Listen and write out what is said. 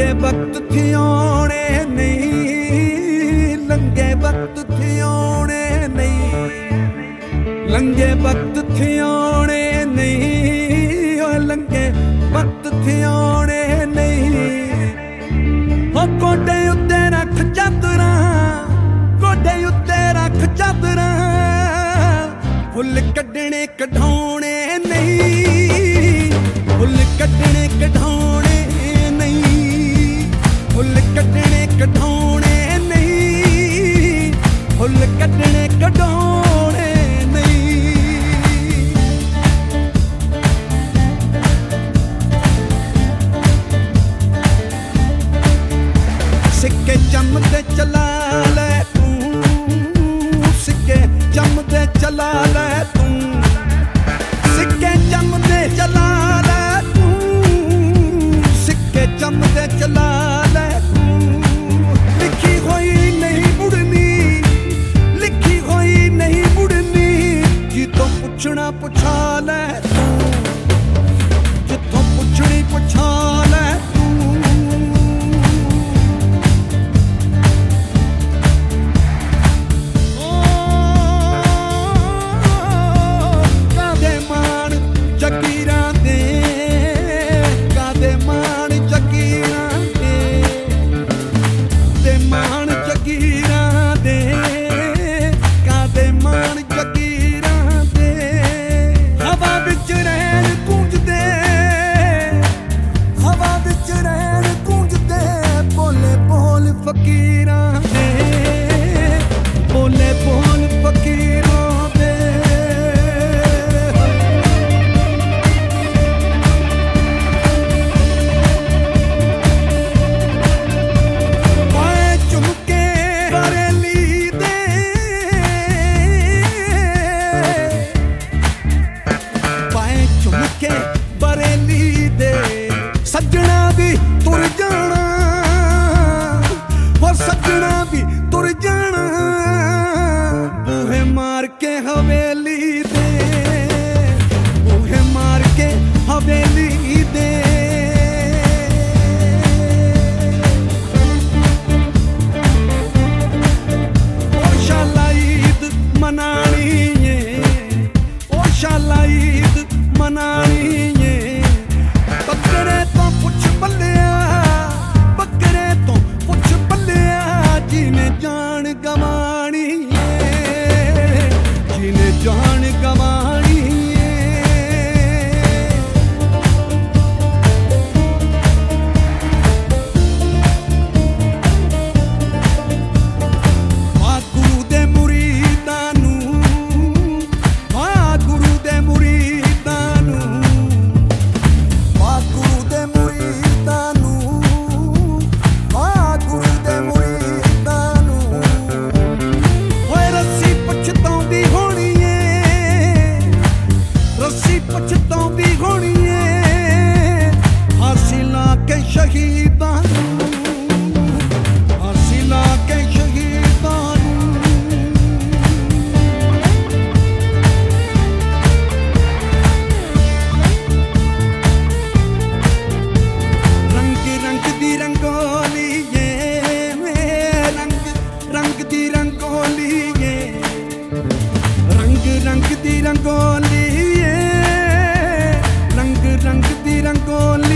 वक्त थे आने नहीं, लंघे वक्त थे आने नहीं, लंघे वक्त थे आने नहीं, लंघे वक्त थे आने नहीं। गोडे उत्ते रख चादरा, गोडे उत्ते रख चादरा, फुल कड्डने कढाउणे नहीं, फुल कड्डने कढाउणे नहीं, फुल कड्डने कढाउणे नहीं, फुल कड्डने कढाउणे नहीं। सिक्के जमदे चला ले तू, सिक्के जमदे चला ले तू, सिक्के जमदे चला ले तू, सिक्के जमदे चला ले तू। लिखी हुई नहीं मुड़नी, लिखी हुई नहीं मुड़नी, जितों पुछना पुछा ले तू, जितों पुछनी पुछा ले तू। फकीरां दे बोले बोल फकीरां दे। पाए झुमके बरेली दे, पाए झुमके बरेली दे, सज्जणा भी तुर जाना, सजना भी तुर जाना, बूहे मार के हवेली दे, बूहे मार के हवेली दे। ओ शाला ईद मनानी है, ओ शाला ईद मनानी है, बकरे तो पुछ बल्लिया, बकरे तो पुछ बल्लिया, जिन्हें जान गवानी है, जिन्हें जान गवानी है। वाह गुरु दे मुरीदां नू, वाह गुरु दे मुरीदां नू, वाह गुरु दे मुरीदां नू, वाह गुरु दे मुरीदां नू। होए रस्सी पछताउंदी होनी है, रस्सी पछताउंदी होनी है, फांसी ला के शहीदां नू, फांसी ला के शहीदां नू। रंग रंग दी रंगोली ये, रंग रंग दी रंगोली ये, रंग रंग दी रंगोली ये, रंग रंग दी रंगोली।